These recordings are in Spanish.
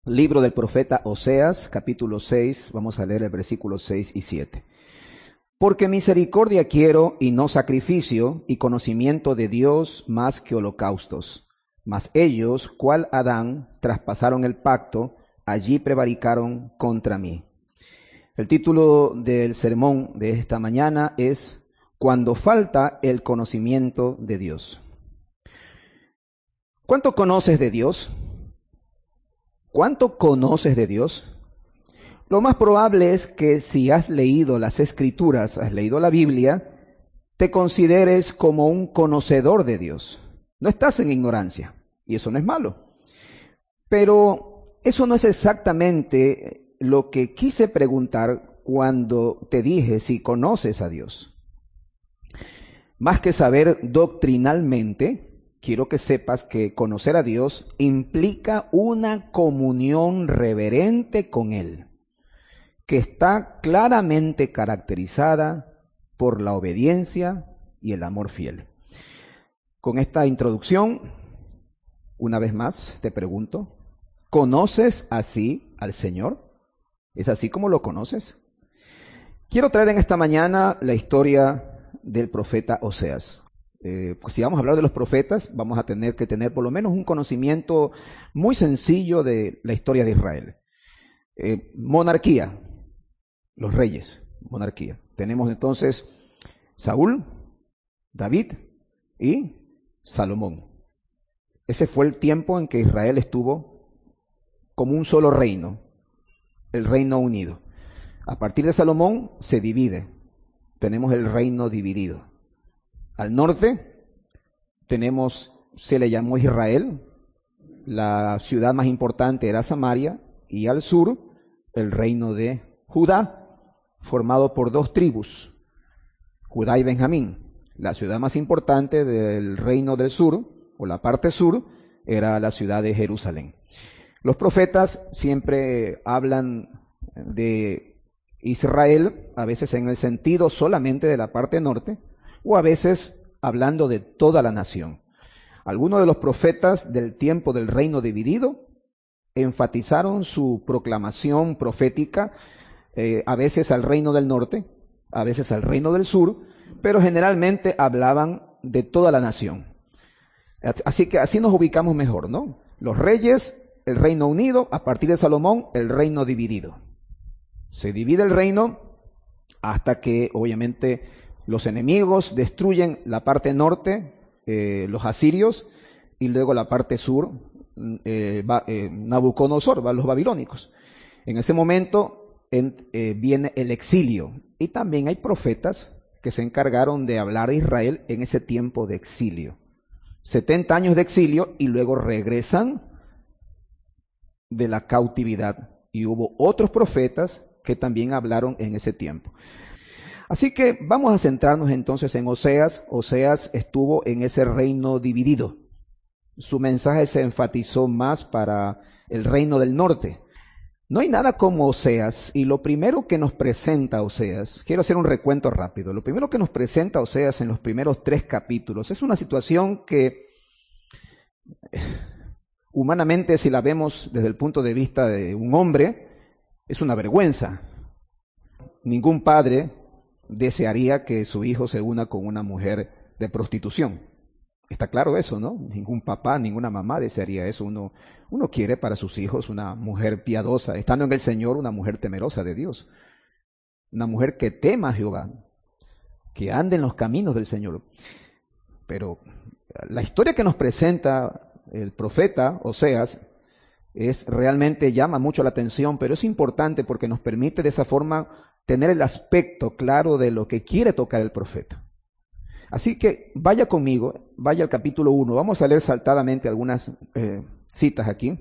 Libro del profeta Oseas, capítulo 6, vamos a leer el versículo 6 y 7. Porque misericordia quiero y no sacrificio, y conocimiento de Dios más que holocaustos. Mas ellos, cual Adán, traspasaron el pacto, allí prevaricaron contra mí. El título del sermón de esta mañana es Cuando falta el conocimiento de Dios. ¿Cuánto conoces de Dios? ¿Cuánto conoces de Dios? Lo más probable es que si has leído las Escrituras, has leído la Biblia, te consideres como un conocedor de Dios. No estás en ignorancia, y eso no es malo. Pero eso no es exactamente lo que quise preguntar cuando te dije si conoces a Dios. Más que saber doctrinalmente, quiero que sepas que conocer a Dios implica una comunión reverente con Él, que está claramente caracterizada por la obediencia y el amor fiel. Con esta introducción, una vez más te pregunto, ¿conoces así al Señor? ¿Es así como lo conoces? Quiero traer en esta mañana la historia del profeta Oseas. Pues si vamos a hablar de los profetas, vamos a tener que tener por lo menos un conocimiento muy sencillo de la historia de Israel. Monarquía, los reyes, monarquía. Tenemos entonces Saúl, David y Salomón. Ese fue el tiempo en que Israel estuvo como un solo reino, el Reino Unido. A partir de Salomón se divide, tenemos el reino dividido. Al norte se le llamó Israel, la ciudad más importante era Samaria, y al sur el reino de Judá, formado por dos tribus, Judá y Benjamín. La ciudad más importante del reino del sur, o la parte sur, era la ciudad de Jerusalén. Los profetas siempre hablan de Israel, a veces en el sentido solamente de la parte norte, o a veces hablando de toda la nación. Algunos de los profetas del tiempo del reino dividido enfatizaron su proclamación profética, a veces al reino del norte, a veces al reino del sur, pero generalmente hablaban de toda la nación. Así que así nos ubicamos mejor, ¿no? Los reyes, el reino unido, a partir de Salomón, el reino dividido. Se divide el reino hasta que, obviamente, los enemigos destruyen la parte norte, los asirios, y luego la parte sur, Nabucodonosor, los babilónicos. En ese momento viene el exilio, y también hay profetas que se encargaron de hablar a Israel en ese tiempo de exilio. 70 años de exilio y luego regresan de la cautividad. Y hubo otros profetas que también hablaron en ese tiempo. Así que vamos a centrarnos entonces en Oseas. Oseas estuvo en ese reino dividido. Su mensaje se enfatizó más para el reino del norte. No hay nada como Oseas, y lo primero que nos presenta Oseas, quiero hacer un recuento rápido, lo primero que nos presenta Oseas en los primeros 3 capítulos es una situación que humanamente, si la vemos desde el punto de vista de un hombre, es una vergüenza. Ningún padre desearía que su hijo se una con una mujer de prostitución. Está claro eso, ¿no? Ningún papá, ninguna mamá desearía eso. Uno quiere para sus hijos una mujer piadosa, estando en el Señor, una mujer temerosa de Dios. Una mujer que tema a Jehová, que ande en los caminos del Señor. Pero la historia que nos presenta el profeta Oseas realmente llama mucho la atención, pero es importante porque nos permite de esa forma tener el aspecto claro de lo que quiere tocar el profeta. Así que vaya conmigo, vaya al capítulo 1. Vamos a leer saltadamente algunas citas aquí.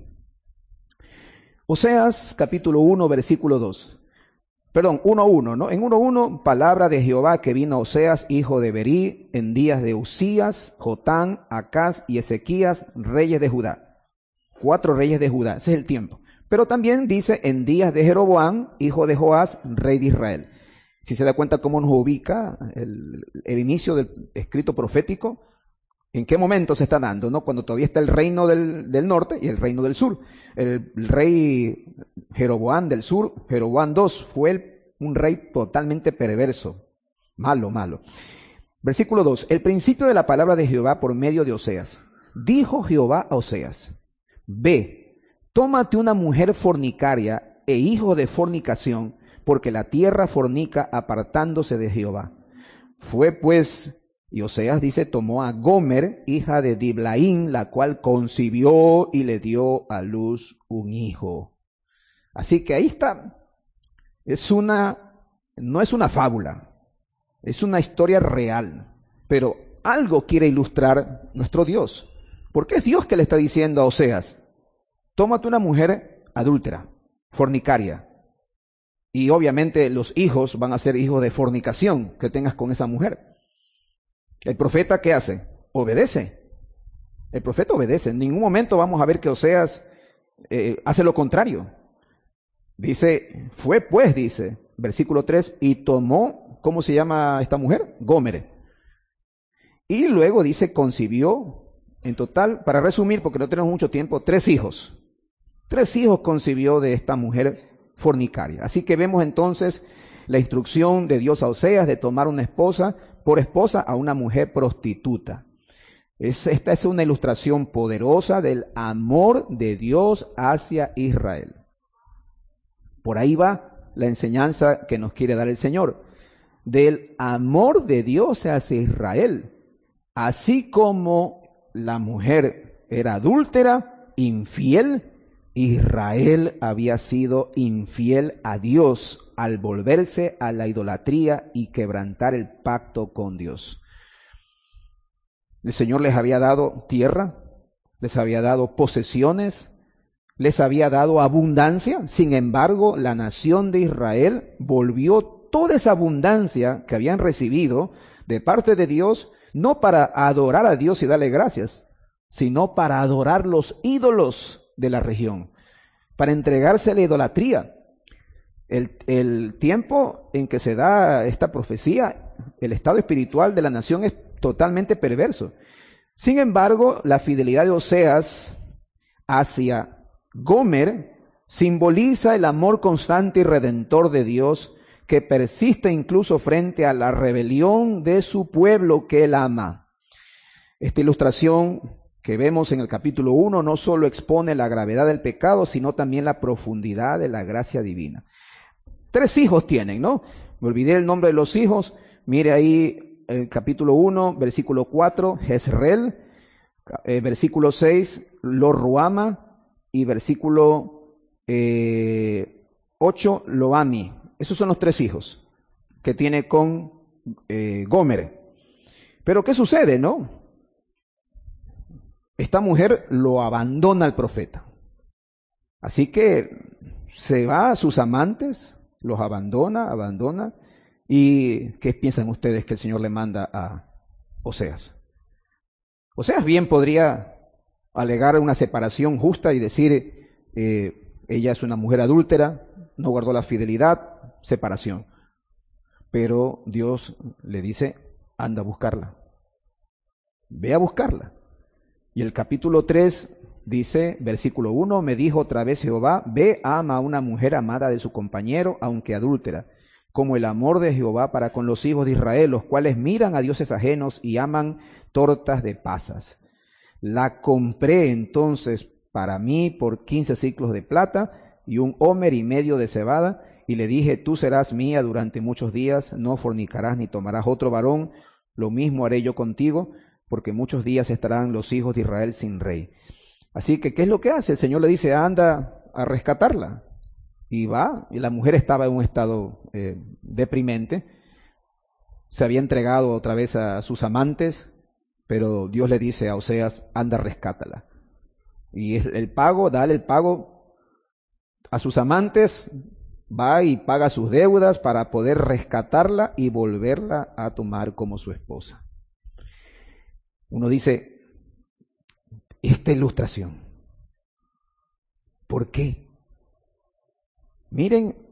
Oseas, capítulo 1, versículo 2. Perdón, 1:1, ¿no? En 1:1, palabra de Jehová que vino a Oseas, hijo de Berí, en días de Usías, Jotán, Acaz y Ezequías, reyes de Judá. 4 reyes de Judá, ese es el tiempo. Pero también dice en días de Jeroboam, hijo de Joás, rey de Israel. Si se da cuenta cómo nos ubica el inicio del escrito profético, ¿En qué momento se está dando? ¿No? Cuando todavía está el reino del norte y el reino del sur. El rey Jeroboam del sur, Jeroboam II, fue un rey totalmente perverso. Malo, malo. Versículo 2. El principio de la palabra de Jehová por medio de Oseas. Dijo Jehová a Oseas: Ve, tómate una mujer fornicaria e hijo de fornicación, porque la tierra fornica apartándose de Jehová. Fue pues, y Oseas dice, tomó a Gomer, hija de Diblaín, la cual concibió y le dio a luz un hijo. Así que ahí está. No es una fábula, es una historia real, pero algo quiere ilustrar nuestro Dios. Porque es Dios que le está diciendo a Oseas: tómate una mujer adúltera, fornicaria. Y obviamente los hijos van a ser hijos de fornicación que tengas con esa mujer. ¿El profeta qué hace? Obedece. El profeta obedece. En ningún momento vamos a ver que Oseas hace lo contrario. Dice, fue pues, dice, versículo 3, y tomó, ¿cómo se llama esta mujer? Gomer. Y luego dice, concibió, en total, para resumir, porque no tenemos mucho tiempo, 3 hijos. 3 hijos concibió de esta mujer fornicaria. Así que vemos entonces la instrucción de Dios a Oseas de tomar una esposa, por esposa a una mujer prostituta. Esta es una ilustración poderosa del amor de Dios hacia Israel. Por ahí va la enseñanza que nos quiere dar el Señor, del amor de Dios hacia Israel. Así como la mujer era adúltera, infiel, Israel había sido infiel a Dios al volverse a la idolatría y quebrantar el pacto con Dios. El Señor les había dado tierra, les había dado posesiones, les había dado abundancia. Sin embargo, la nación de Israel volvió toda esa abundancia que habían recibido de parte de Dios, no para adorar a Dios y darle gracias, sino para adorar los ídolos de la región, para entregarse a la idolatría. El tiempo en que se da esta profecía, el estado espiritual de la nación es totalmente perverso. Sin embargo, la fidelidad de Oseas hacia Gomer simboliza el amor constante y redentor de Dios, que persiste incluso frente a la rebelión de su pueblo que él ama. Esta ilustración que vemos en el capítulo 1 no solo expone la gravedad del pecado, sino también la profundidad de la gracia divina. 3 hijos tienen, ¿no? Me olvidé el nombre de los hijos. Mire ahí el capítulo 1, versículo 4, Jezreel, versículo 6, Lo-ruama, y versículo 8, Lo-ami. Esos son los 3 hijos que tiene con Gomer. Pero ¿qué sucede, no? Esta mujer lo abandona al profeta. Así que se va a sus amantes, los abandona. ¿Y qué piensan ustedes que el Señor le manda a Oseas? Oseas bien podría alegar una separación justa y decir, ella es una mujer adúltera, no guardó la fidelidad, separación. Pero Dios le dice, anda a buscarla. Ve a buscarla. Y el capítulo 3 dice, versículo 1, me dijo otra vez Jehová, ve, ama a una mujer amada de su compañero, aunque adúltera, como el amor de Jehová para con los hijos de Israel, los cuales miran a dioses ajenos y aman tortas de pasas. La compré entonces para mí por 15 siclos de plata y 1 homer y medio de cebada, y le dije, tú serás mía durante muchos días, no fornicarás ni tomarás otro varón, lo mismo haré yo contigo, porque muchos días estarán los hijos de Israel sin rey. Así que, ¿qué es lo que hace? El Señor le dice, anda a rescatarla. Y va, y la mujer estaba en un estado deprimente, se había entregado otra vez a sus amantes, pero Dios le dice a Oseas, anda, rescátala. Y el pago, dale el pago a sus amantes, va y paga sus deudas para poder rescatarla y volverla a tomar como su esposa. Uno dice, esta ilustración, ¿por qué? Miren,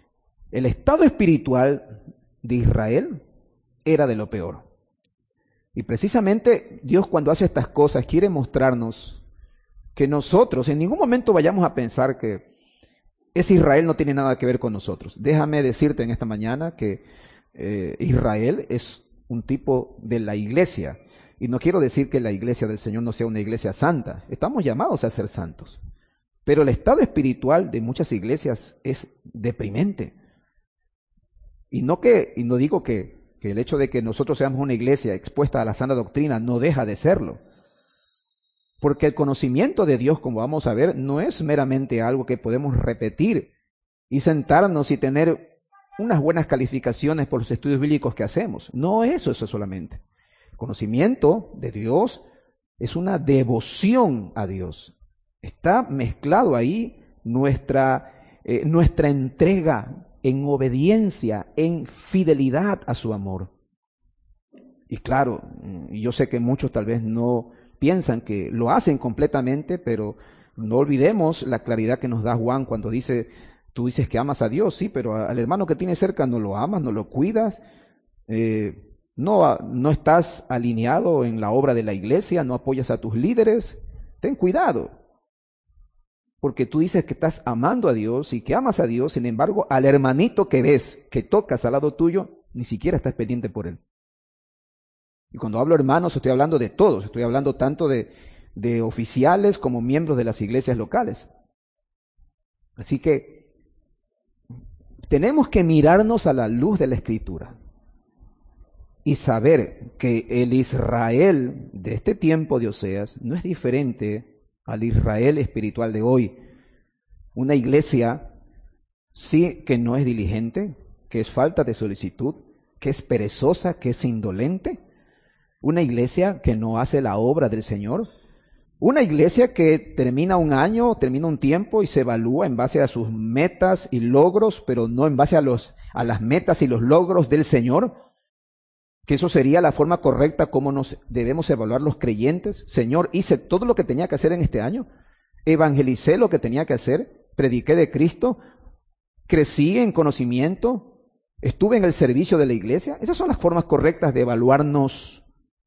el estado espiritual de Israel era de lo peor. Y precisamente Dios, cuando hace estas cosas, quiere mostrarnos que nosotros en ningún momento vayamos a pensar que ese Israel no tiene nada que ver con nosotros. Déjame decirte en esta mañana que Israel es un tipo de la iglesia. Y no quiero decir que la iglesia del Señor no sea una iglesia santa. Estamos llamados a ser santos. Pero el estado espiritual de muchas iglesias es deprimente. Y no digo que el hecho de que nosotros seamos una iglesia expuesta a la sana doctrina no deja de serlo. Porque el conocimiento de Dios, como vamos a ver, no es meramente algo que podemos repetir y sentarnos y tener unas buenas calificaciones por los estudios bíblicos que hacemos. No es eso solamente. El conocimiento de Dios es una devoción a Dios. Está mezclado ahí nuestra entrega en obediencia, en fidelidad a su amor. Y claro, yo sé que muchos tal vez no piensan que lo hacen completamente, pero no olvidemos la claridad que nos da Juan cuando dice, tú dices que amas a Dios, sí, pero al hermano que tienes cerca no lo amas, no lo cuidas, no estás alineado en la obra de la iglesia, no apoyas a tus líderes. Ten cuidado, porque tú dices que estás amando a Dios y que amas a Dios, sin embargo, al hermanito que ves, que tocas al lado tuyo, ni siquiera estás pendiente por él. Y cuando hablo hermanos, estoy hablando de todos, estoy hablando tanto de oficiales como miembros de las iglesias locales. Así que tenemos que mirarnos a la luz de la Escritura y saber que el Israel de este tiempo de Oseas no es diferente al Israel espiritual de hoy. Una iglesia, sí, que no es diligente, que es falta de solicitud, que es perezosa, que es indolente. Una iglesia que no hace la obra del Señor. Una iglesia que termina un año, termina un tiempo y se evalúa en base a sus metas y logros, pero no en base a las metas y los logros del Señor. Que eso sería la forma correcta como nos debemos evaluar los creyentes. Señor, hice todo lo que tenía que hacer en este año. Evangelicé lo que tenía que hacer. Prediqué de Cristo. Crecí en conocimiento. Estuve en el servicio de la iglesia. Esas son las formas correctas de evaluarnos.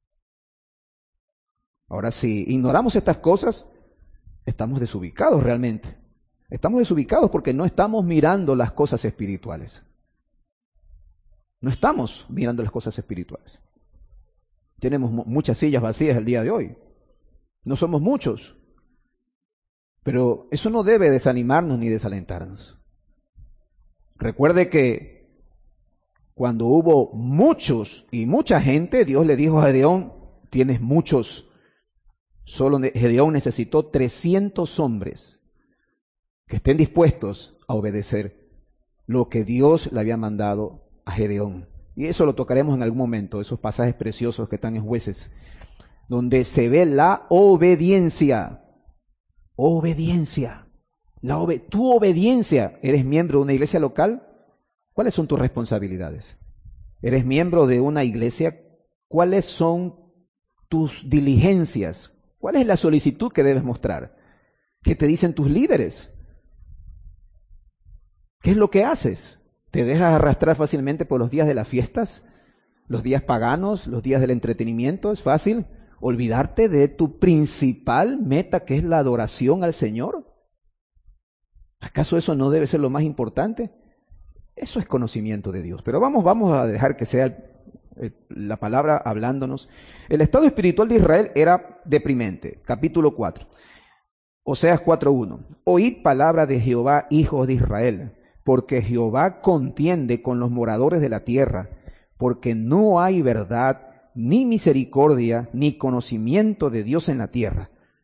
Ahora, si ignoramos estas cosas, estamos desubicados realmente. Estamos desubicados porque no estamos mirando las cosas espirituales. No estamos mirando las cosas espirituales. Tenemos muchas sillas vacías el día de hoy. No somos muchos. Pero eso no debe desanimarnos ni desalentarnos. Recuerde que cuando hubo muchos y mucha gente, Dios le dijo a Gedeón, tienes muchos. Solo Gedeón necesitó 300 hombres que estén dispuestos a obedecer lo que Dios le había mandado a Gedeón. Y eso lo tocaremos en algún momento, esos pasajes preciosos que están en Jueces, donde se ve la obediencia. Obediencia. Tu obediencia. ¿Eres miembro de una iglesia local? ¿Cuáles son tus responsabilidades? ¿Eres miembro de una iglesia? ¿Cuáles son tus diligencias? ¿Cuál es la solicitud que debes mostrar? ¿Qué te dicen tus líderes? ¿Qué es lo que haces? ¿Te dejas arrastrar fácilmente por los días de las fiestas? ¿Los días paganos? ¿Los días del entretenimiento? ¿Es fácil olvidarte de tu principal meta, que es la adoración al Señor? ¿Acaso eso no debe ser lo más importante? Eso es conocimiento de Dios. Pero vamos a dejar que sea la palabra hablándonos. El estado espiritual de Israel era deprimente. Capítulo 4. Oseas 4:1. Oíd palabra de Jehová, hijos de Israel, porque Jehová contiende con los moradores de la tierra, porque no hay verdad, ni misericordia, ni conocimiento de Dios en la tierra.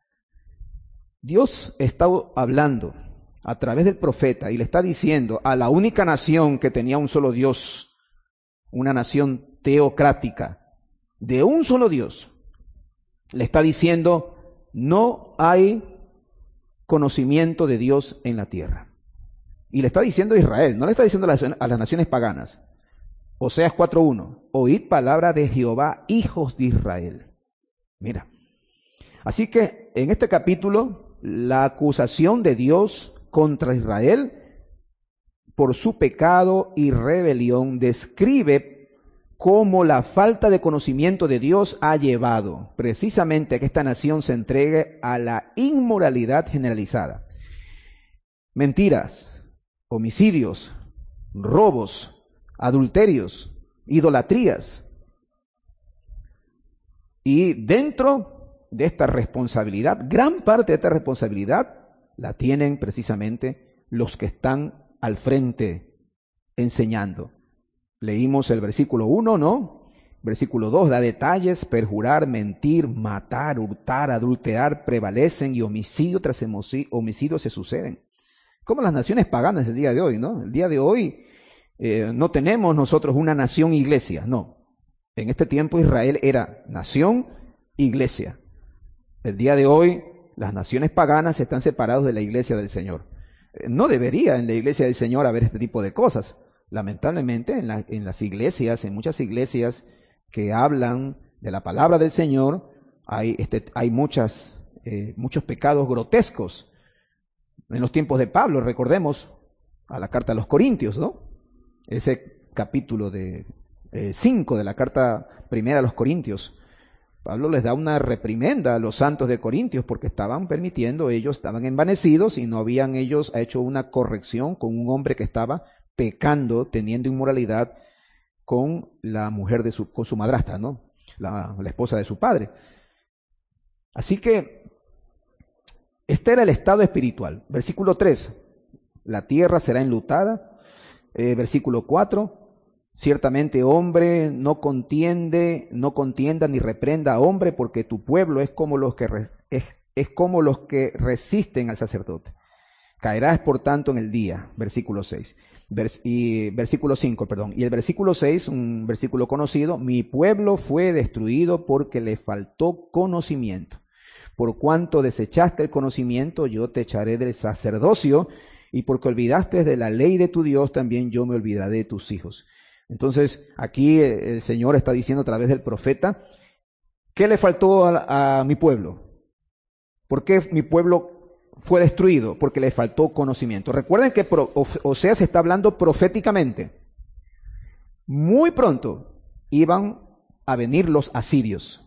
Dios está hablando a través del profeta y le está diciendo a la única nación que tenía un solo Dios, una nación teocrática, de un solo Dios, le está diciendo, no hay conocimiento de Dios en la tierra. Y le está diciendo a Israel, no le está diciendo a las naciones paganas. Oseas 4:1, oíd palabra de Jehová, hijos de Israel. Mira, así que en este capítulo, la acusación de Dios contra Israel por su pecado y rebelión describe cómo la falta de conocimiento de Dios ha llevado precisamente a que esta nación se entregue a la inmoralidad generalizada. Mentiras, homicidios, robos, adulterios, idolatrías. Y dentro de esta responsabilidad, gran parte de esta responsabilidad la tienen precisamente los que están al frente enseñando. Leímos el versículo 1, ¿no? Versículo 2 da detalles: perjurar, mentir, matar, hurtar, adulterar prevalecen y homicidio tras homicidio se suceden. Como las naciones paganas el día de hoy, ¿no? El día de hoy no tenemos nosotros una nación iglesia, no. En este tiempo Israel era nación, iglesia. El día de hoy las naciones paganas están separadas de la iglesia del Señor. No debería en la iglesia del Señor haber este tipo de cosas. Lamentablemente en las iglesias, en muchas iglesias que hablan de la palabra del Señor, hay muchos pecados grotescos. En los tiempos de Pablo, recordemos a la carta a los Corintios, ¿no? Ese capítulo 5 de la carta primera a los Corintios. Pablo les da una reprimenda a los santos de Corintios porque estaban permitiendo, ellos estaban envanecidos y no habían ellos hecho una corrección con un hombre que estaba pecando, teniendo inmoralidad con la mujer con su madrastra, ¿no? La esposa de su padre. Así que este era el estado espiritual. Versículo 3, la tierra será enlutada. Versículo 4, ciertamente hombre no contienda ni reprenda a hombre, porque tu pueblo es como los que resisten al sacerdote. Caerás por tanto en el día. Versículo 6. Versículo 5, perdón. Y el versículo 6, un versículo conocido: mi pueblo fue destruido porque le faltó conocimiento. Por cuanto desechaste el conocimiento, yo te echaré del sacerdocio, y porque olvidaste de la ley de tu Dios, también yo me olvidaré de tus hijos. Entonces, aquí el Señor está diciendo a través del profeta, ¿qué le faltó a mi pueblo? ¿Por qué mi pueblo fue destruido? Porque le faltó conocimiento. Recuerden que Oseas está hablando proféticamente. Muy pronto iban a venir los asirios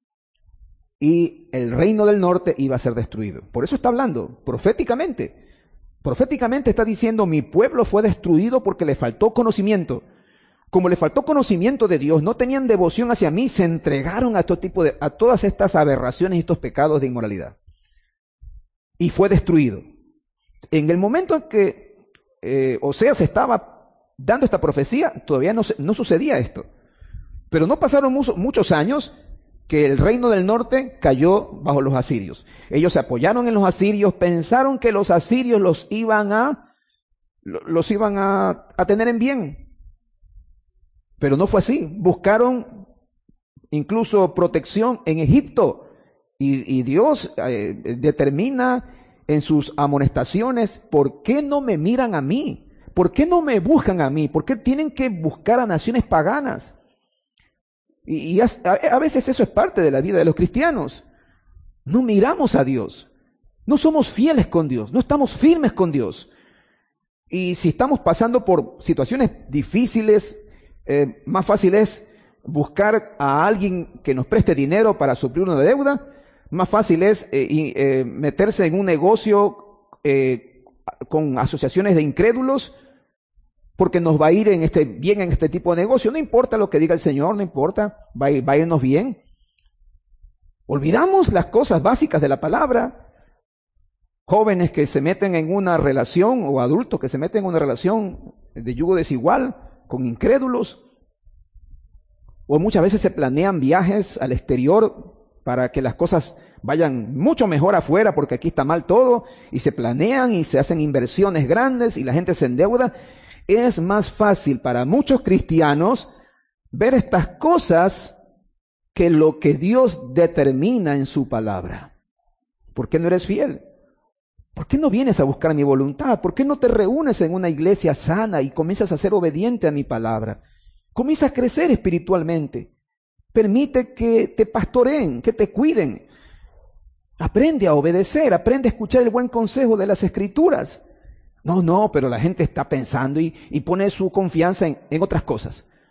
y el reino del norte iba a ser destruido. Por eso está hablando proféticamente. Proféticamente está diciendo, mi pueblo fue destruido porque le faltó conocimiento. Como le faltó conocimiento de Dios, no tenían devoción hacia mí, se entregaron a todas estas aberraciones y estos pecados de inmoralidad. Y fue destruido. En el momento en que Oseas estaba dando esta profecía, todavía no sucedía esto. Pero no pasaron muchos años que el reino del norte cayó bajo los asirios. Ellos se apoyaron en los asirios, pensaron que los asirios los iban a tener en bien. Pero no fue así. Buscaron incluso protección en Egipto. Y Dios determina en sus amonestaciones, ¿por qué no me miran a mí? ¿Por qué no me buscan a mí? ¿Por qué tienen que buscar a naciones paganas? Y a veces eso es parte de la vida de los cristianos. No miramos a Dios. No somos fieles con Dios. No estamos firmes con Dios. Y si estamos pasando por situaciones difíciles, más fácil es buscar a alguien que nos preste dinero para suplir una deuda. Más fácil es meterse en un negocio con asociaciones de incrédulos, porque nos va a ir bien en este tipo de negocio. No importa lo que diga el Señor, no importa, va a irnos bien. Olvidamos las cosas básicas de la palabra. Jóvenes que se meten en una relación, o adultos que se meten en una relación de yugo desigual con incrédulos, o muchas veces se planean viajes al exterior para que las cosas vayan mucho mejor afuera, porque aquí está mal todo, y se planean y se hacen inversiones grandes y la gente se endeuda. Es más fácil para muchos cristianos ver estas cosas que lo que Dios determina en su palabra. ¿Por qué no eres fiel? ¿Por qué no vienes a buscar mi voluntad? ¿Por qué no te reúnes en una iglesia sana y comienzas a ser obediente a mi palabra? Comienza a crecer espiritualmente. Permite que te pastoreen, que te cuiden. Aprende a obedecer, aprende a escuchar el buen consejo de las Escrituras. No, pero la gente está pensando y pone su confianza en otras cosas.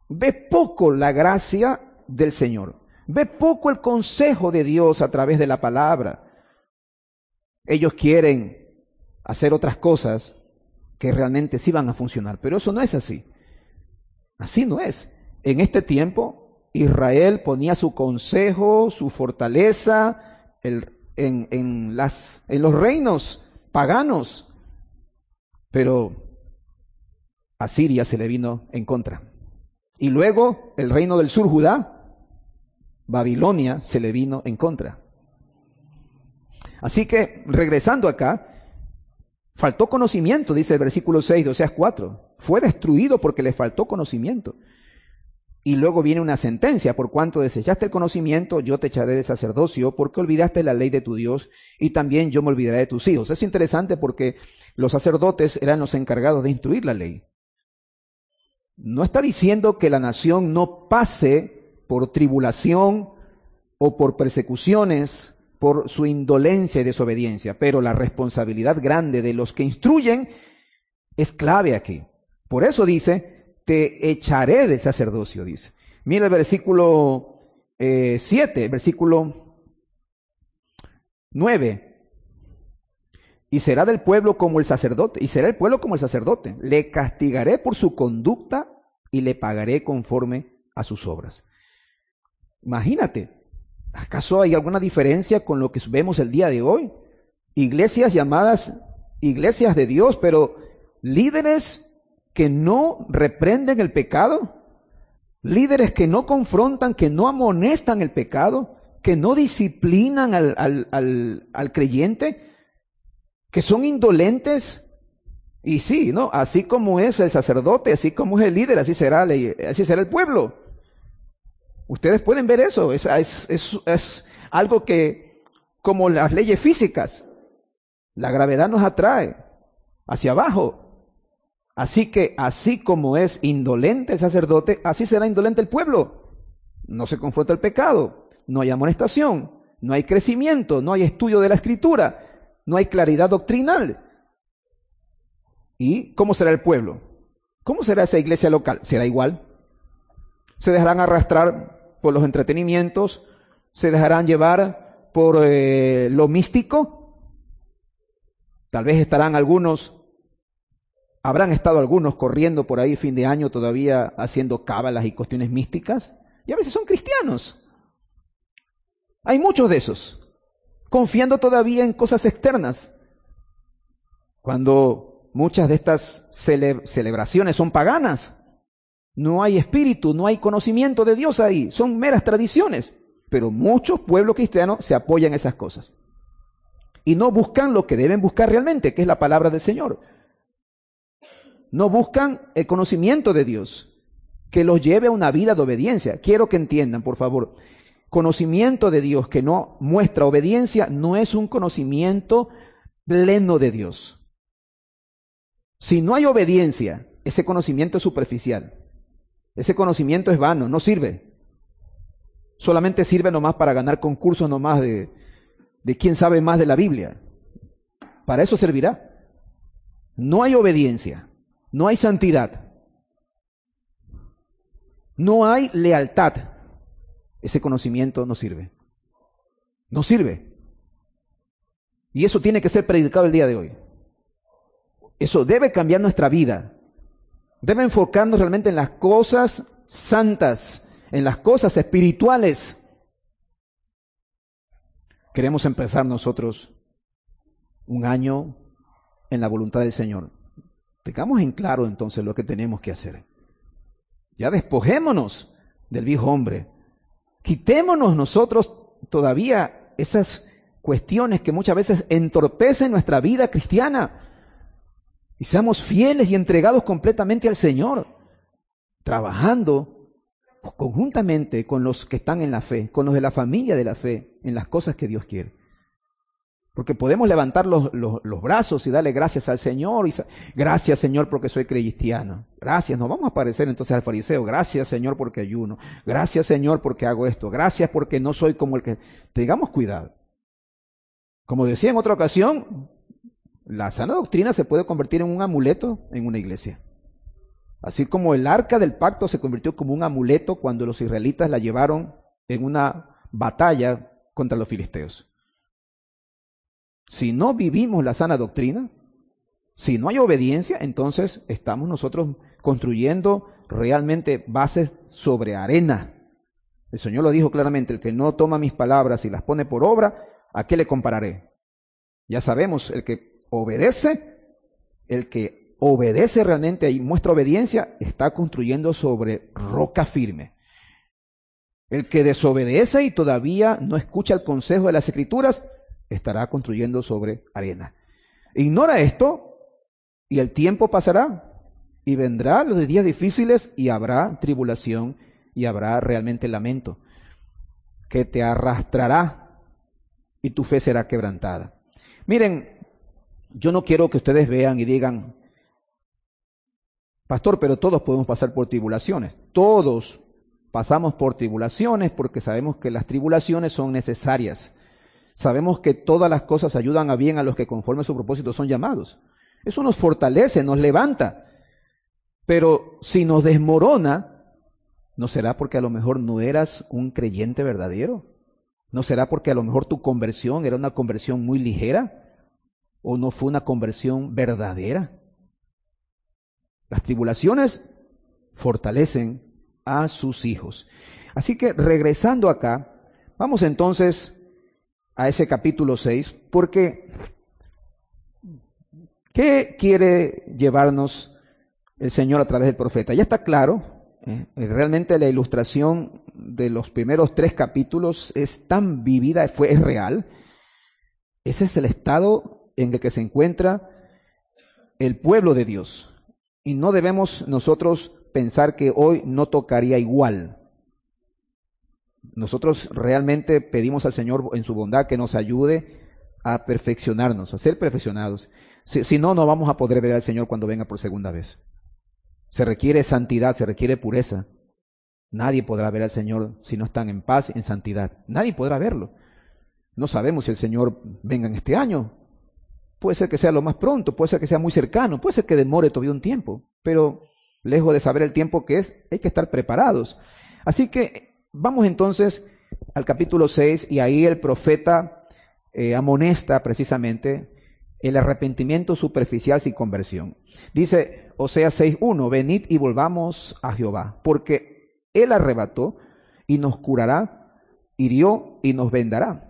ve poco la gracia del Señor, ve poco el consejo de Dios a través de la palabra. Ellos quieren hacer otras cosas que realmente sí van a funcionar, pero eso no es así. Así no es. En este tiempo, Israel ponía su consejo, su fortaleza en los reinos paganos, pero Asiria se le vino en contra. Y luego el reino del sur, Judá, Babilonia, se le vino en contra. Así que, regresando acá, faltó conocimiento, dice el versículo 6 de Oseas 4. Fue destruido porque le faltó conocimiento. Y luego viene una sentencia: por cuanto desechaste el conocimiento, yo te echaré de sacerdocio, porque olvidaste la ley de tu Dios, y también yo me olvidaré de tus hijos. Es interesante porque los sacerdotes eran los encargados de instruir la ley. No está diciendo que la nación no pase por tribulación o por persecuciones por su indolencia y desobediencia, pero la responsabilidad grande de los que instruyen es clave aquí. Por eso dice, te echaré del sacerdocio, dice. Mira el versículo 7, versículo 9. Y será del pueblo como el sacerdote, y será el pueblo como el sacerdote. Le castigaré por su conducta y le pagaré conforme a sus obras. Imagínate, ¿acaso hay alguna diferencia con lo que vemos el día de hoy? Iglesias llamadas iglesias de Dios, pero líderes que no reprenden el pecado, líderes que no confrontan, que no amonestan el pecado, que no disciplinan al creyente, que son indolentes. Y sí, ¿no? Así como es el sacerdote, así como es el líder, así será el pueblo. Ustedes pueden ver eso, es algo que, como las leyes físicas, la gravedad nos atrae hacia abajo. Así que, así como es indolente el sacerdote, así será indolente el pueblo. No se confronta el pecado, no hay amonestación, no hay crecimiento, no hay estudio de la Escritura, no hay claridad doctrinal. ¿Y cómo será el pueblo? ¿Cómo será esa iglesia local? ¿Será igual? ¿Se dejarán arrastrar por los entretenimientos? ¿Se dejarán llevar por lo místico? Tal vez habrán estado algunos corriendo por ahí fin de año todavía haciendo cábalas y cuestiones místicas, y a veces son cristianos. Hay muchos de esos, confiando todavía en cosas externas, cuando muchas de estas celebraciones son paganas. No hay espíritu, no hay conocimiento de Dios ahí, son meras tradiciones. Pero muchos pueblos cristianos se apoyan en esas cosas y no buscan lo que deben buscar realmente, que es la palabra del Señor. No buscan el conocimiento de Dios, que los lleve a una vida de obediencia. Quiero que entiendan, por favor, conocimiento de Dios que no muestra obediencia no es un conocimiento pleno de Dios. Si no hay obediencia, ese conocimiento es superficial. Ese conocimiento es vano, no sirve. Solamente sirve nomás para ganar concursos nomás de quién sabe más de la Biblia. Para eso servirá. No hay obediencia, no hay santidad, no hay lealtad. Ese conocimiento no sirve. No sirve. Y eso tiene que ser predicado el día de hoy. Eso debe cambiar nuestra vida. Debe enfocarnos realmente en las cosas santas, en las cosas espirituales. Queremos empezar nosotros un año en la voluntad del Señor. Tengamos en claro entonces lo que tenemos que hacer. Ya despojémonos del viejo hombre. Quitémonos nosotros todavía esas cuestiones que muchas veces entorpecen nuestra vida cristiana. Y seamos fieles y entregados completamente al Señor, trabajando conjuntamente con los que están en la fe, con los de la familia de la fe, en las cosas que Dios quiere. Porque podemos levantar los brazos y darle gracias al Señor. Gracias, Señor, porque soy cristiano. Gracias, nos vamos a parecer entonces al fariseo. Gracias, Señor, porque ayuno. Gracias, Señor, porque hago esto. Gracias porque no soy como el que... Tengamos cuidado. Como decía en otra ocasión, la sana doctrina se puede convertir en un amuleto en una iglesia. Así como el arca del pacto se convirtió como un amuleto cuando los israelitas la llevaron en una batalla contra los filisteos. Si no vivimos la sana doctrina, si no hay obediencia, entonces estamos nosotros construyendo realmente bases sobre arena. El Señor lo dijo claramente: el que no toma mis palabras y las pone por obra, ¿a qué le compararé? Ya sabemos, el que obedece realmente y muestra obediencia, está construyendo sobre roca firme. El que desobedece y todavía no escucha el consejo de las Escrituras, estará construyendo sobre arena. Ignora esto y el tiempo pasará y vendrán los días difíciles y habrá tribulación y habrá realmente lamento que te arrastrará y tu fe será quebrantada. Miren, yo no quiero que ustedes vean y digan: pastor, pero todos podemos pasar por tribulaciones. Todos pasamos por tribulaciones porque sabemos que las tribulaciones son necesarias. Sabemos que todas las cosas ayudan a bien a los que conforme a su propósito son llamados. Eso nos fortalece, nos levanta. Pero si nos desmorona, ¿no será porque a lo mejor no eras un creyente verdadero? ¿No será porque a lo mejor tu conversión era una conversión muy ligera? ¿O no fue una conversión verdadera? Las tribulaciones fortalecen a sus hijos. Así que regresando acá, vamos entonces a ese capítulo 6, porque ¿qué quiere llevarnos el Señor a través del profeta? Ya está claro, realmente la ilustración de los primeros 3 capítulos es tan vívida, es real. Ese es el estado en el que se encuentra el pueblo de Dios. Y no debemos nosotros pensar que hoy no tocaría igual. Nosotros realmente pedimos al Señor en su bondad que nos ayude a perfeccionarnos, a ser perfeccionados. Si no, no vamos a poder ver al Señor cuando venga por segunda vez. Se requiere santidad, se requiere pureza. Nadie podrá ver al Señor si no están en paz, en santidad. Nadie podrá verlo. No sabemos si el Señor venga en este año. Puede ser que sea lo más pronto, puede ser que sea muy cercano, puede ser que demore todavía un tiempo, pero lejos de saber el tiempo que es, hay que estar preparados. Así que vamos entonces al capítulo 6 y ahí el profeta amonesta precisamente el arrepentimiento superficial sin conversión. Dice Oseas 6:1: venid y volvamos a Jehová, porque Él arrebató y nos curará, hirió y nos vendará.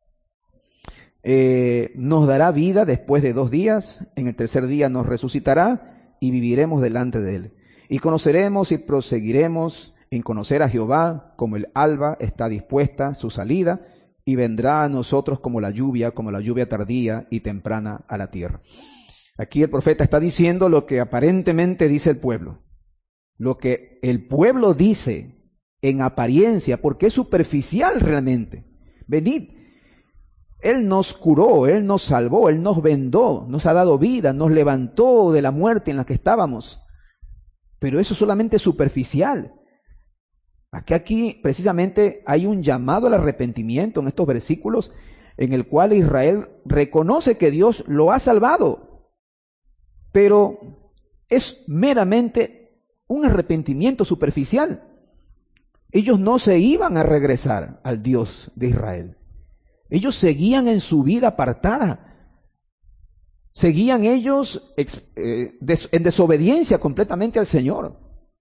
Nos dará vida después de 2 días, en el tercer día nos resucitará y viviremos delante de Él. Y conoceremos y proseguiremos en conocer a Jehová, como el alba está dispuesta su salida, y vendrá a nosotros como la lluvia tardía y temprana a la tierra. Aquí el profeta está diciendo lo que aparentemente dice el pueblo. Lo que el pueblo dice en apariencia, porque es superficial realmente. Venid. Él nos curó, Él nos salvó, Él nos vendó, nos ha dado vida, nos levantó de la muerte en la que estábamos. Pero eso es solamente superficial. Aquí precisamente hay un llamado al arrepentimiento en estos versículos en el cual Israel reconoce que Dios lo ha salvado. Pero es meramente un arrepentimiento superficial. Ellos no se iban a regresar al Dios de Israel. Ellos seguían en su vida apartada. Seguían ellos en desobediencia completamente al Señor.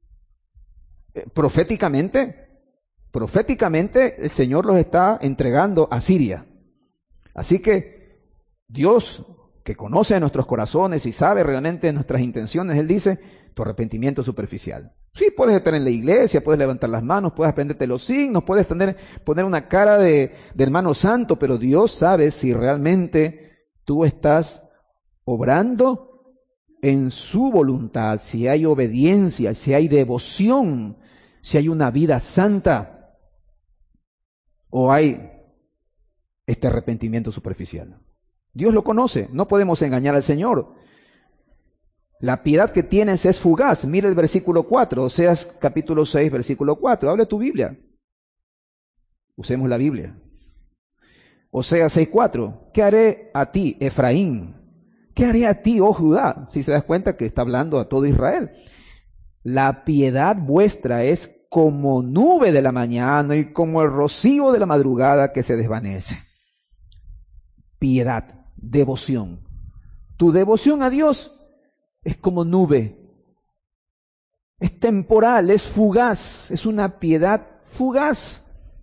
Proféticamente el Señor los está entregando a Siria. Así que Dios, que conoce nuestros corazones y sabe realmente nuestras intenciones, Él dice: tu arrepentimiento superficial. Sí, puedes estar en la iglesia, puedes levantar las manos, puedes aprenderte los signos, puedes poner una cara de hermano santo, pero Dios sabe si realmente tú estás obrando en su voluntad, si hay obediencia, si hay devoción, si hay una vida santa, o hay este arrepentimiento superficial. Dios lo conoce, no podemos engañar al Señor. La piedad que tienes es fugaz. Mira el versículo 4, Oseas capítulo 6, versículo 4. Abre tu Biblia. Usemos la Biblia. Oseas 6:4. ¿Qué haré a ti, Efraín? ¿Qué haré a ti, oh Judá? Si se das cuenta que está hablando a todo Israel. La piedad vuestra es como nube de la mañana y como el rocío de la madrugada que se desvanece. Piedad, devoción. Tu devoción a Dios es como nube. Es temporal, es fugaz, es una piedad fugaz.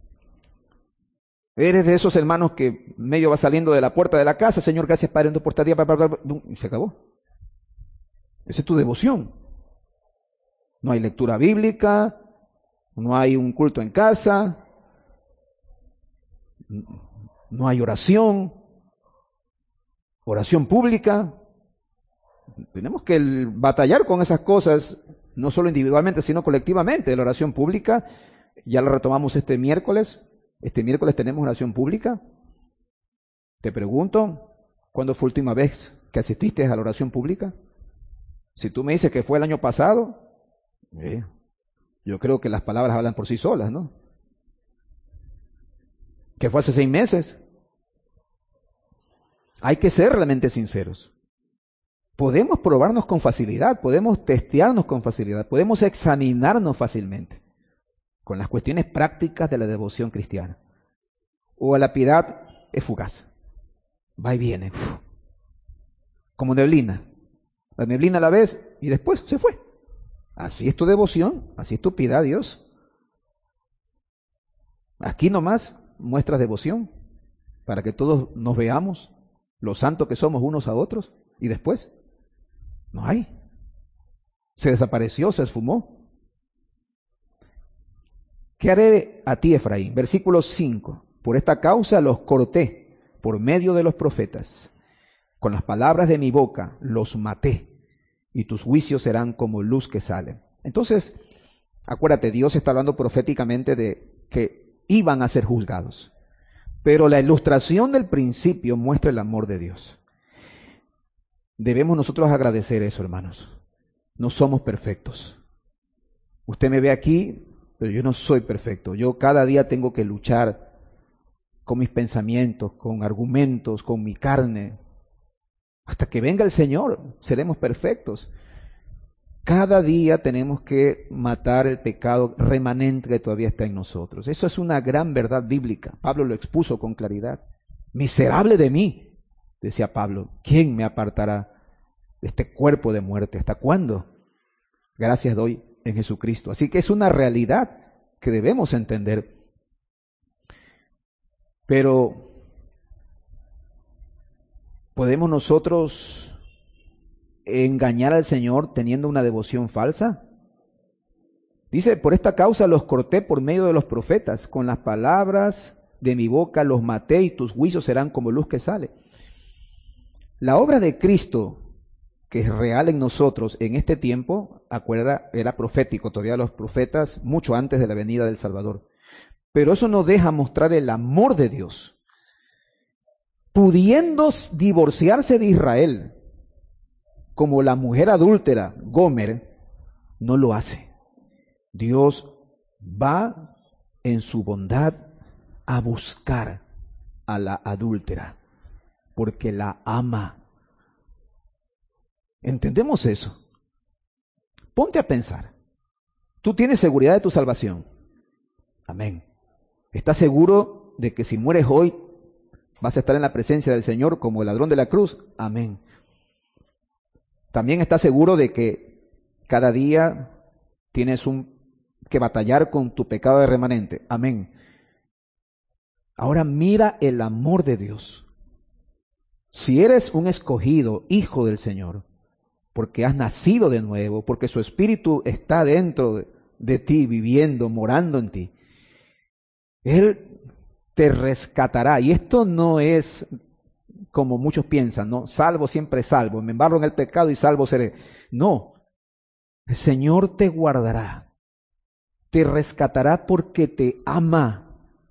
Eres de esos hermanos que medio va saliendo de la puerta de la casa, Señor, gracias Padre, por esta día, y se acabó. Esa es tu devoción. No hay lectura bíblica, no hay un culto en casa, no hay oración pública. Tenemos que batallar con esas cosas, no solo individualmente, sino colectivamente. La oración pública, ya la retomamos este miércoles. Este miércoles tenemos oración pública. Te pregunto, ¿cuándo fue la última vez que asististe a la oración pública? Si tú me dices que fue el año pasado, yo creo que las palabras hablan por sí solas, ¿no? Que fue hace 6 meses. Hay que ser realmente sinceros. Podemos probarnos con facilidad, podemos testearnos con facilidad, podemos examinarnos fácilmente con las cuestiones prácticas de la devoción cristiana. O la piedad es fugaz, va y viene, como neblina. La neblina la ves y después se fue. Así es tu devoción, así es tu piedad a Dios. Aquí nomás muestras devoción para que todos nos veamos, lo santos que somos unos a otros, y después no hay. Se desapareció, se esfumó. ¿Qué haré a ti, Efraín? Versículo 5. Por esta causa los corté por medio de los profetas. Con las palabras de mi boca los maté, y tus juicios serán como luz que sale. Entonces, acuérdate, Dios está hablando proféticamente de que iban a ser juzgados. Pero la ilustración del principio muestra el amor de Dios. Debemos nosotros agradecer eso, hermanos. No somos perfectos. Usted me ve aquí, pero yo no soy perfecto. Yo cada día tengo que luchar con mis pensamientos, con argumentos, con mi carne. Hasta que venga el Señor, seremos perfectos. Cada día tenemos que matar el pecado remanente que todavía está en nosotros. Eso es una gran verdad bíblica. Pablo lo expuso con claridad. Miserable de mí, decía Pablo, ¿quién me apartará de este cuerpo de muerte? ¿Hasta cuándo? Gracias doy en Jesucristo. Así que es una realidad que debemos entender. Pero ¿podemos nosotros engañar al Señor teniendo una devoción falsa? Dice, por esta causa los corté por medio de los profetas, con las palabras de mi boca los maté y tus juicios serán como luz que sale. La obra de Cristo, que es real en nosotros en este tiempo, acuerda, era profético, todavía los profetas, mucho antes de la venida del Salvador. Pero eso no deja mostrar el amor de Dios. Pudiendo divorciarse de Israel, como la mujer adúltera, Gomer, no lo hace. Dios va en su bondad a buscar a la adúltera, porque la ama. ¿Entendemos eso? Ponte a pensar. Tú tienes seguridad de tu salvación. Amén. ¿Estás seguro de que si mueres hoy vas a estar en la presencia del Señor como el ladrón de la cruz? Amén. También estás seguro de que cada día tienes que batallar con tu pecado de remanente. Amén. Ahora mira el amor de Dios. Si eres un escogido, hijo del Señor, porque has nacido de nuevo, porque su Espíritu está dentro de ti, viviendo, morando en ti, Él te rescatará. Y esto no es como muchos piensan, ¿no? Salvo siempre salvo, me embarro en el pecado y salvo seré. No, el Señor te guardará, te rescatará porque te ama.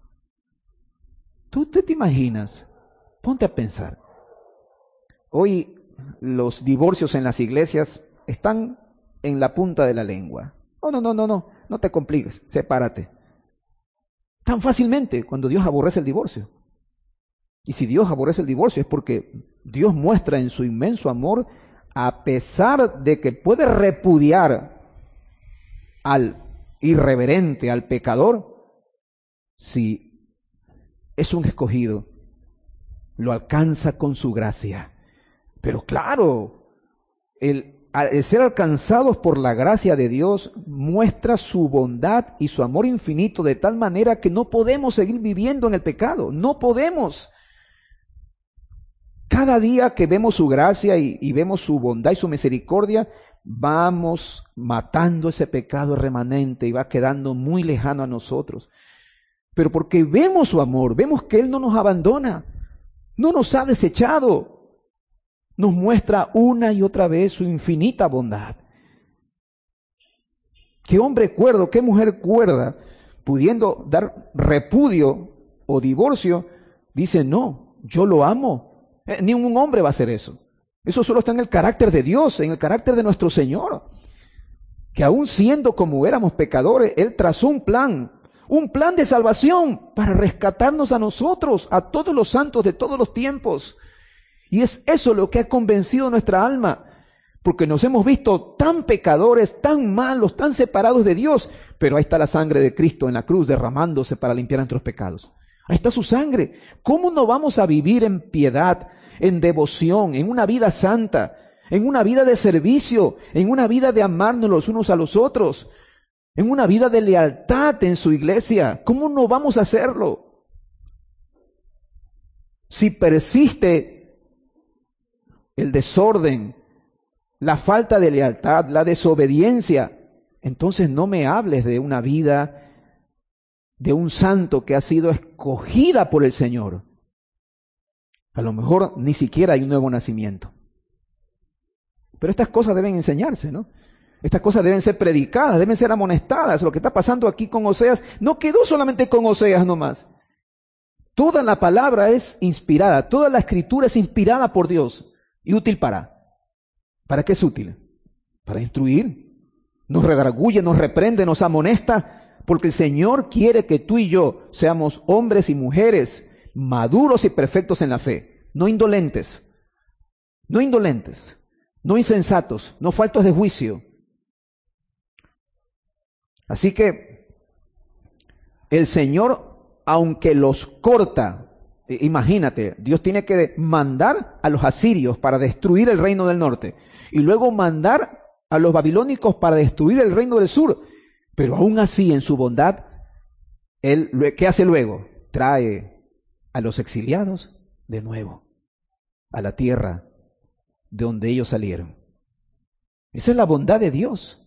¿Tú te imaginas? Ponte a pensar. Hoy los divorcios en las iglesias están en la punta de la lengua. Oh, no te compliques, sepárate. Tan fácilmente cuando Dios aborrece el divorcio. Y si Dios aborrece el divorcio es porque Dios muestra en su inmenso amor, a pesar de que puede repudiar al irreverente, al pecador, si es un escogido, lo alcanza con su gracia. Pero claro, al ser alcanzados por la gracia de Dios muestra su bondad y su amor infinito de tal manera que no podemos seguir viviendo en el pecado, no podemos. Cada día que vemos su gracia y vemos su bondad y su misericordia, vamos matando ese pecado remanente y va quedando muy lejano a nosotros. Pero porque vemos su amor, vemos que Él no nos abandona, no nos ha desechado, nos muestra una y otra vez su infinita bondad. ¿Qué hombre cuerdo, qué mujer cuerda, pudiendo dar repudio o divorcio, dice, no, yo lo amo? Ni un hombre va a hacer eso. Eso solo está en el carácter de Dios, en el carácter de nuestro Señor. Que aún siendo como éramos pecadores, Él trazó un plan de salvación para rescatarnos a nosotros, a todos los santos de todos los tiempos. Y es eso lo que ha convencido nuestra alma, porque nos hemos visto tan pecadores, tan malos, tan separados de Dios, pero ahí está la sangre de Cristo en la cruz derramándose para limpiar nuestros pecados. Ahí está su sangre. ¿Cómo no vamos a vivir en piedad, en devoción, en una vida santa, en una vida de servicio, en una vida de amarnos los unos a los otros, en una vida de lealtad en su iglesia? ¿Cómo no vamos a hacerlo? Si persiste el desorden, la falta de lealtad, la desobediencia, entonces no me hables de una vida de un santo que ha sido escogida por el Señor. A lo mejor ni siquiera hay un nuevo nacimiento. Pero estas cosas deben enseñarse, ¿no? Estas cosas deben ser predicadas, deben ser amonestadas. Lo que está pasando aquí con Oseas no quedó solamente con Oseas nomás. Toda la palabra es inspirada, toda la escritura es inspirada por Dios. ¿Y útil para? ¿Para qué es útil? Para instruir. Nos redarguye, nos reprende, nos amonesta, porque el Señor quiere que tú y yo seamos hombres y mujeres maduros y perfectos en la fe, no indolentes, no insensatos, no faltos de juicio. Así que el Señor, aunque los corta, imagínate, Dios tiene que mandar a los asirios para destruir el reino del norte y luego mandar a los babilónicos para destruir el reino del sur. Pero aún así, en su bondad, Él, ¿qué hace luego? Trae a los exiliados de nuevo a la tierra de donde ellos salieron. Esa es la bondad de Dios.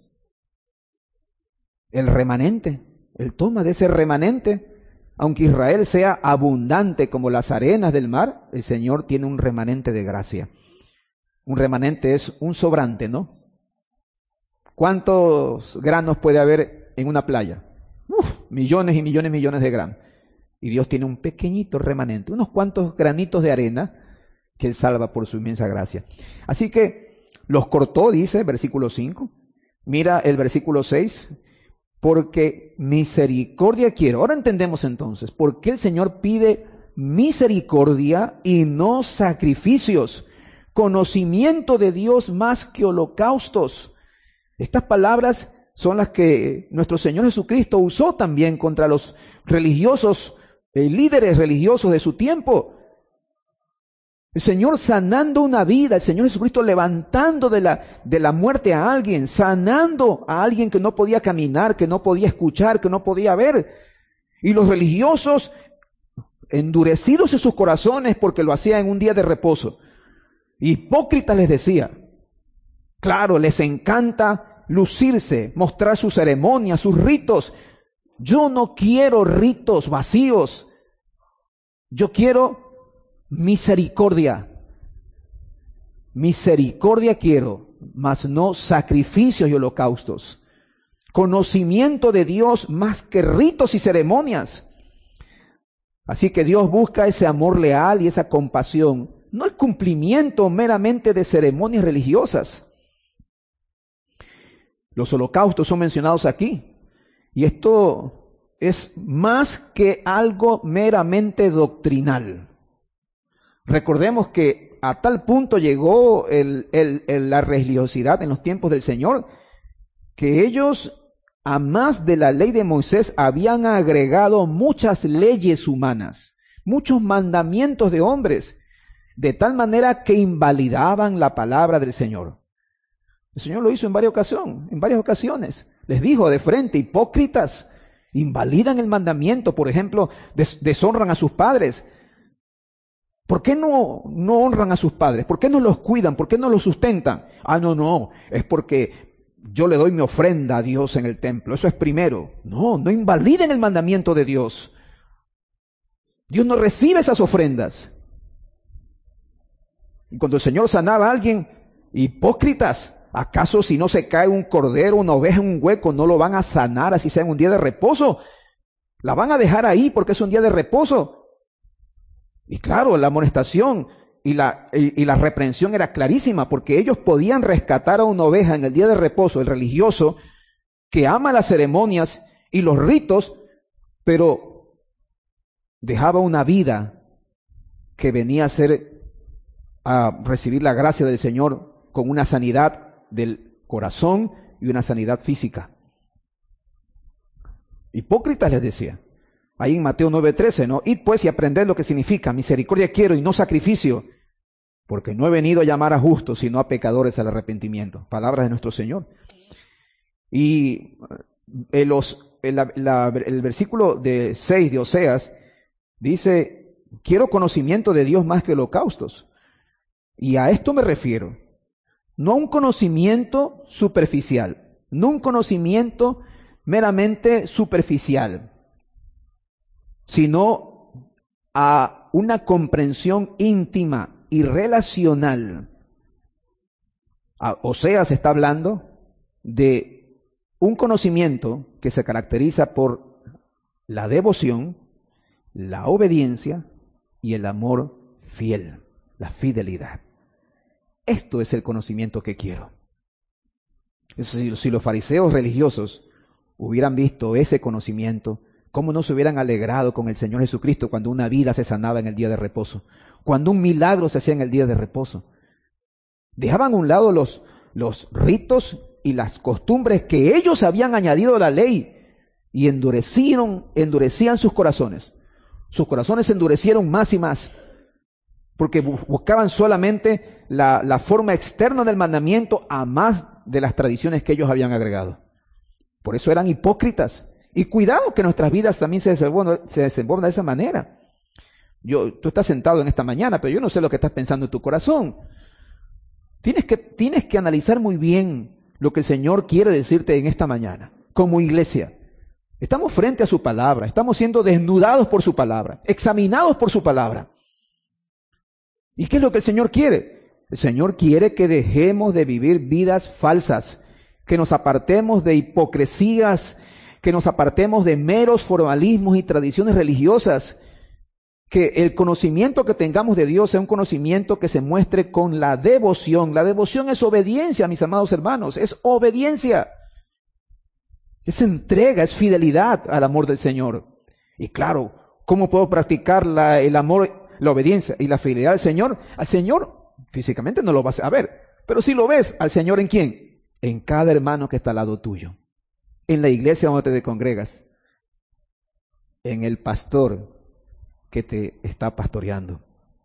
El remanente, Él toma de ese remanente. Aunque Israel sea abundante como las arenas del mar, el Señor tiene un remanente de gracia. Un remanente es un sobrante, ¿no? ¿Cuántos granos puede haber en una playa? Millones y millones y millones de granos. Y Dios tiene un pequeñito remanente, unos cuantos granitos de arena que Él salva por su inmensa gracia. Así que los cortó, dice, versículo 5. Mira el versículo 6. Porque misericordia quiero. Ahora entendemos entonces por qué el Señor pide misericordia y no sacrificios, conocimiento de Dios más que holocaustos. Estas palabras son las que nuestro Señor Jesucristo usó también contra los religiosos, líderes religiosos de su tiempo. El Señor sanando una vida, el Señor Jesucristo levantando de la muerte a alguien, sanando a alguien que no podía caminar, que no podía escuchar, que no podía ver. Y los religiosos, endurecidos en sus corazones porque lo hacían en un día de reposo, hipócritas les decía. Claro, les encanta lucirse, mostrar sus ceremonias, sus ritos. Yo no quiero ritos vacíos. Yo quiero misericordia. Misericordia quiero, mas no sacrificios y holocaustos. Conocimiento de Dios más que ritos y ceremonias. Así que Dios busca ese amor leal y esa compasión, no el cumplimiento meramente de ceremonias religiosas. Los holocaustos son mencionados aquí. Y esto es más que algo meramente doctrinal. Recordemos que a tal punto llegó la religiosidad en los tiempos del Señor, que ellos a más de la ley de Moisés habían agregado muchas leyes humanas, muchos mandamientos de hombres, de tal manera que invalidaban la palabra del Señor. El Señor lo hizo en varias ocasiones. Les dijo de frente: hipócritas, invalidan el mandamiento. Por ejemplo, deshonran a sus padres. ¿Por qué no honran a sus padres? ¿Por qué no los cuidan? ¿Por qué no los sustentan? No, es porque yo le doy mi ofrenda a Dios en el templo. Eso es primero. No invaliden el mandamiento de Dios. Dios no recibe esas ofrendas. Y cuando el Señor sanaba a alguien: hipócritas, ¿acaso si no se cae un cordero, una oveja en un hueco, no lo van a sanar así sea en un día de reposo? La van a dejar ahí porque es un día de reposo. Y claro, la amonestación y la reprensión era clarísima, porque ellos podían rescatar a una oveja en el día de reposo, el religioso que ama las ceremonias y los ritos, pero dejaba una vida que venía a recibir la gracia del Señor con una sanidad del corazón y una sanidad física. Hipócritas, les decía. Ahí en Mateo 9:13, ¿no? Id pues y aprended lo que significa: misericordia quiero y no sacrificio, porque no he venido a llamar a justos, sino a pecadores al arrepentimiento. Palabras de nuestro Señor. Y el versículo 6 de Oseas dice: quiero conocimiento de Dios más que holocaustos. Y a esto me refiero. No un conocimiento superficial, no un conocimiento meramente superficial, sino a una comprensión íntima y relacional. Oseas está hablando de un conocimiento que se caracteriza por la devoción, la obediencia y el amor fiel, la fidelidad. Esto es el conocimiento que quiero. Si los fariseos religiosos hubieran visto ese conocimiento, ¿cómo no se hubieran alegrado con el Señor Jesucristo cuando una vida se sanaba en el día de reposo? Cuando un milagro se hacía en el día de reposo. Dejaban a un lado los ritos y las costumbres que ellos habían añadido a la ley y endurecían sus corazones. Sus corazones se endurecieron más y más, porque buscaban solamente la forma externa del mandamiento a más de las tradiciones que ellos habían agregado. Por eso eran hipócritas. Y cuidado que nuestras vidas también se desenvuelvan de esa manera. Tú estás sentado en esta mañana, pero yo no sé lo que estás pensando en tu corazón. Tienes que analizar muy bien lo que el Señor quiere decirte en esta mañana, como iglesia. Estamos frente a su palabra, estamos siendo desnudados por su palabra, examinados por su palabra. ¿Y qué es lo que el Señor quiere? El Señor quiere que dejemos de vivir vidas falsas, que nos apartemos de hipocresías, que nos apartemos de meros formalismos y tradiciones religiosas, que el conocimiento que tengamos de Dios sea un conocimiento que se muestre con la devoción. La devoción es obediencia, mis amados hermanos, es obediencia. Es entrega, es fidelidad al amor del Señor. Y claro, ¿cómo puedo practicar el amor, la obediencia y la fidelidad al Señor? Al Señor físicamente no lo vas a ver, pero si lo ves, ¿al Señor en quién? En cada hermano que está al lado tuyo. En la iglesia donde te congregas, en el pastor que te está pastoreando.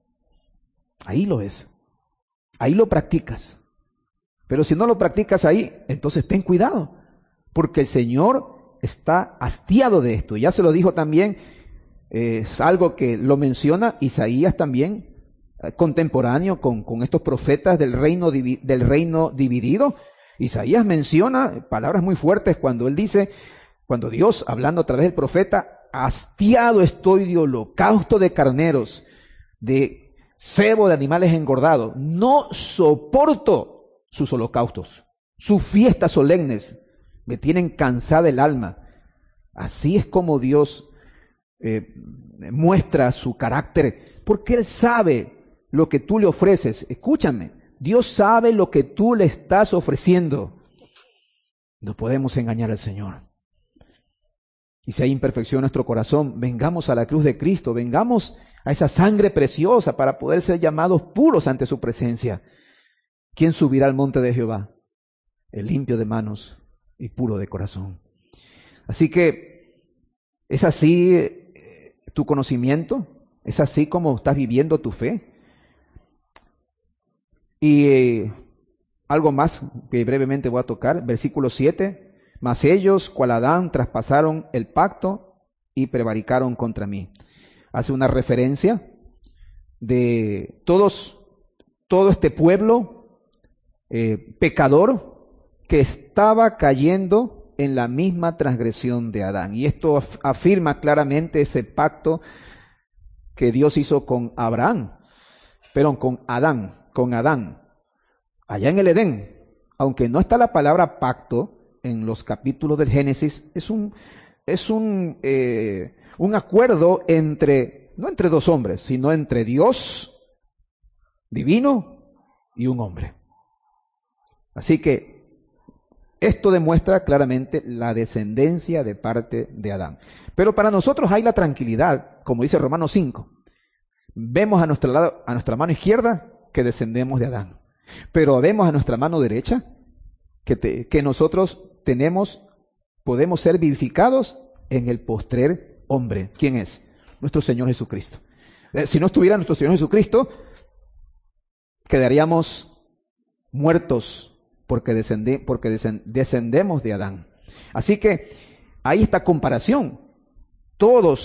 Ahí lo ves, ahí lo practicas. Pero si no lo practicas ahí, entonces ten cuidado, porque el Señor está hastiado de esto. Ya se lo dijo también, es algo que lo menciona Isaías también, contemporáneo con estos profetas del reino dividido. Isaías menciona palabras muy fuertes cuando él dice, cuando Dios, hablando a través del profeta: hastiado estoy de holocausto de carneros, de cebo de animales engordados. No soporto sus holocaustos, sus fiestas solemnes. Me tienen cansada el alma. Así es como Dios muestra su carácter, porque Él sabe lo que tú le ofreces. Escúchame. Dios sabe lo que tú le estás ofreciendo. No podemos engañar al Señor. Y si hay imperfección en nuestro corazón, vengamos a la cruz de Cristo, vengamos a esa sangre preciosa para poder ser llamados puros ante su presencia. ¿Quién subirá al monte de Jehová? El limpio de manos y puro de corazón. Así que, ¿es así tu conocimiento? ¿Es así como estás viviendo tu fe? Y algo más que brevemente voy a tocar, versículo 7. Mas ellos, cual Adán, traspasaron el pacto y prevaricaron contra mí. Hace una referencia de todo este pueblo pecador que estaba cayendo en la misma transgresión de Adán. Y esto afirma claramente ese pacto que Dios hizo con Adán, allá en el Edén. Aunque no está la palabra pacto en los capítulos del Génesis, es un acuerdo no entre dos hombres, sino entre Dios divino y un hombre. Así que esto demuestra claramente la descendencia de parte de Adán. Pero para nosotros hay la tranquilidad, como dice Romanos 5. Vemos a nuestra mano izquierda que descendemos de Adán. Pero vemos a nuestra mano derecha que nosotros podemos ser vivificados en el postrer hombre. ¿Quién es? Nuestro Señor Jesucristo. Si no estuviera nuestro Señor Jesucristo, quedaríamos muertos porque descendemos de Adán. Así que hay esta comparación. Todo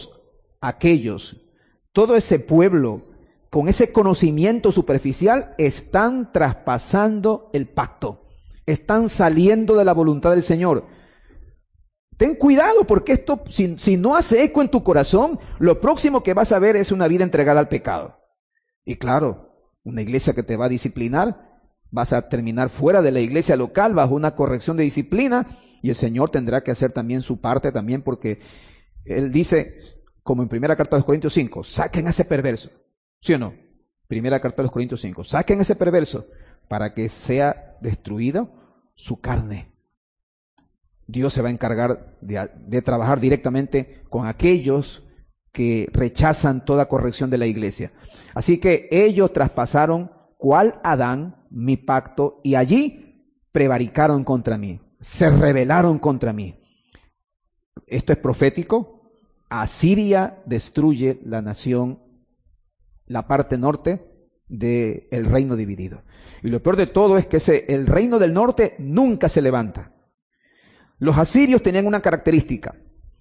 ese pueblo con ese conocimiento superficial están traspasando el pacto, están saliendo de la voluntad del Señor. Ten cuidado, porque esto, si no hace eco en tu corazón, lo próximo que vas a ver es una vida entregada al pecado. Y claro, una iglesia que te va a disciplinar, vas a terminar fuera de la iglesia local bajo una corrección de disciplina, y el Señor tendrá que hacer también su parte también, porque Él dice, como en primera carta de los Corintios 5, saquen a ese perverso. ¿Sí o no? Primera carta de los Corintios 5, saquen a ese perverso para que sea destruida su carne. Dios se va a encargar de trabajar directamente con aquellos que rechazan toda corrección de la iglesia. Así que ellos traspasaron, cual Adán, mi pacto, y allí prevaricaron contra mí, se rebelaron contra mí. Esto es profético. Asiria destruye la nación, la parte norte del reino dividido. Y lo peor de todo es que el reino del norte nunca se levanta. Los asirios tenían una característica.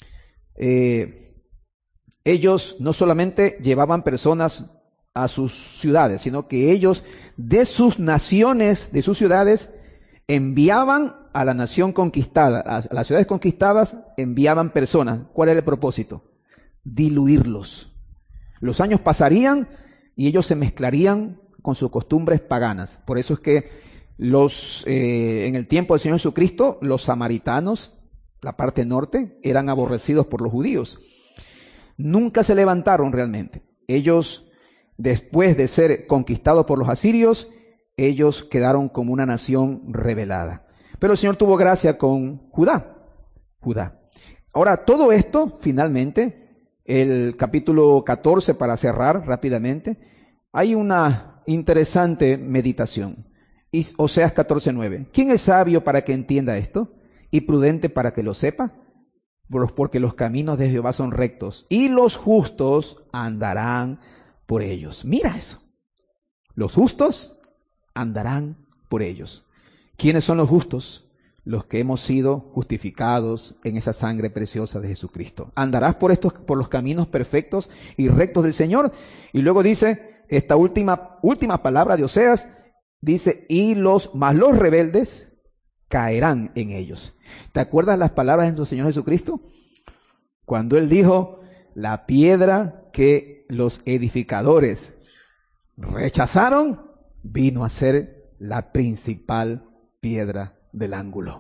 Ellos no solamente llevaban personas a sus ciudades, sino que ellos de sus naciones, de sus ciudades, enviaban a la nación conquistada, a las ciudades conquistadas, enviaban personas. ¿Cuál era el propósito? Diluirlos. Los años pasarían y ellos se mezclarían con sus costumbres paganas. Por eso es que en el tiempo del Señor Jesucristo, los samaritanos, la parte norte, eran aborrecidos por los judíos. Nunca se levantaron realmente. Ellos, después de ser conquistados por los asirios, ellos quedaron como una nación rebelada. Pero el Señor tuvo gracia con Judá. Ahora, todo esto, finalmente, el capítulo 14, para cerrar rápidamente, hay una interesante meditación. Oseas 14:9. ¿Quién es sabio para que entienda esto? ¿Y prudente para que lo sepa? Porque los caminos de Jehová son rectos, y los justos andarán por ellos. Mira eso. Los justos andarán por ellos. ¿Quiénes son los justos? Los que hemos sido justificados en esa sangre preciosa de Jesucristo. Andarás por los caminos perfectos y rectos del Señor. Y luego dice esta última palabra de Oseas, dice, mas los rebeldes caerán en ellos. ¿Te acuerdas las palabras de nuestro Señor Jesucristo? Cuando Él dijo, la piedra que los edificadores rechazaron, vino a ser la principal piedra del ángulo.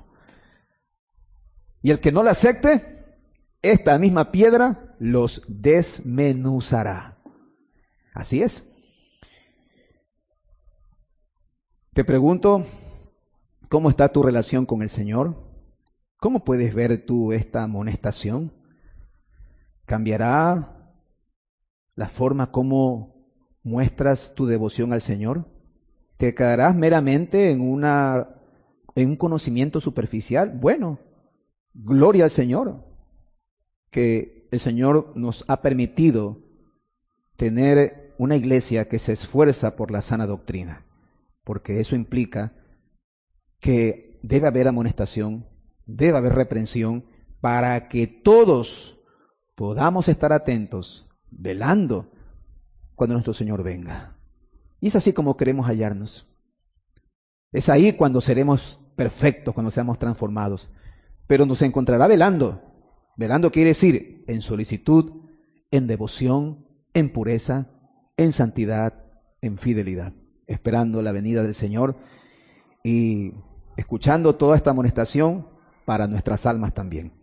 Y el que no la acepte, esta misma piedra los desmenuzará. Así es. Te pregunto, ¿cómo está tu relación con el Señor? ¿Cómo puedes ver tú esta amonestación? ¿Cambiará la forma como muestras tu devoción al Señor? ¿Te quedarás meramente en un conocimiento superficial? Bueno, gloria al Señor. que el Señor nos ha permitido tener una iglesia que se esfuerza por la sana doctrina, porque eso implica que debe haber amonestación, debe haber reprensión, para que todos podamos estar atentos, velando cuando nuestro Señor venga. Y es así como queremos hallarnos. Es ahí cuando seremos perfectos, cuando seamos transformados. Pero nos encontrará velando. Velando quiere decir en solicitud, en devoción, en pureza, en santidad, en fidelidad, esperando la venida del Señor y escuchando toda esta amonestación para nuestras almas también.